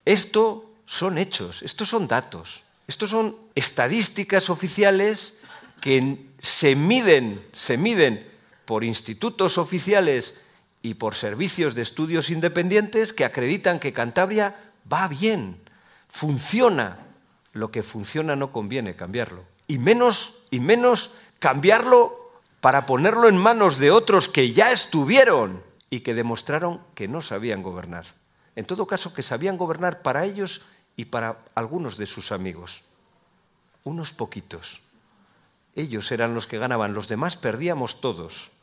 Esto son hechos, estos son datos, estos son estadísticas oficiales que se miden por institutos oficiales y por servicios de estudios independientes que acreditan que Cantabria va bien, funciona. Lo que funciona no conviene cambiarlo. Y menos cambiarlo para ponerlo en manos de otros que ya estuvieron y que demostraron que no sabían gobernar. En todo caso, que sabían gobernar para ellos y para algunos de sus amigos. Unos poquitos. Ellos eran los que ganaban, los demás perdíamos todos.